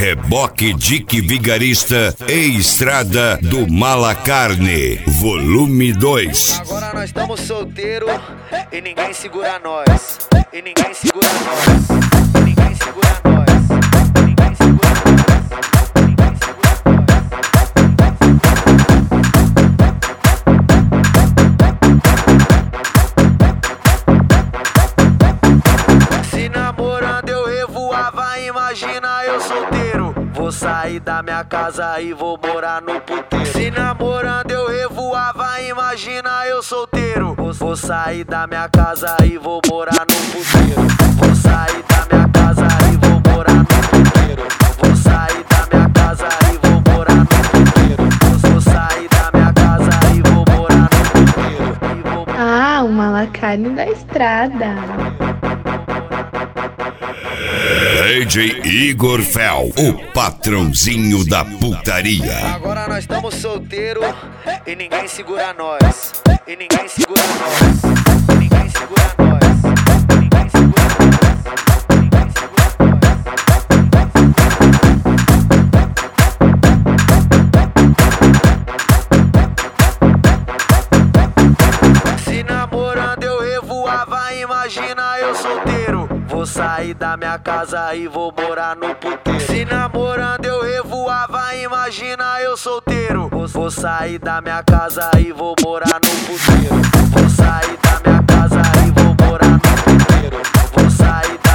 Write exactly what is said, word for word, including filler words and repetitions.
Reboque Dick Vigarista e Estrada do Malacarne, volume dois. Agora nós estamos solteiros e ninguém segura nós. E ninguém segura nós. E ninguém segura nós. E ninguém segura nós. E ninguém segura nós. Se namorando eu revoava, imagina eu solteiro. Vou sair da minha casa e vou morar no puteiro. Se namorando eu revoava, imagina eu solteiro. Vou sair da minha casa e vou morar no puteiro. Vou sair da minha casa e vou morar no puteiro. Vou sair da minha casa e vou morar no puteiro. Vou sair da minha casa e vou morar no puteiro. Ah, o Malacarne da Estrada. D J Igor Fel, o patrãozinho da putaria. Agora nós estamos solteiros e ninguém segura nós. E ninguém segura nós. E ninguém segura nós. E ninguém segura nós. E ninguém segura nós. Se namorando eu revoava, imagina eu solteiro. Vou sair da minha casa e vou morar no puteiro. Se namorando eu revoava, imagina eu solteiro. Vou sair da minha casa e vou morar no puteiro. Vou sair da minha casa e vou morar no puteiro. Vou sair da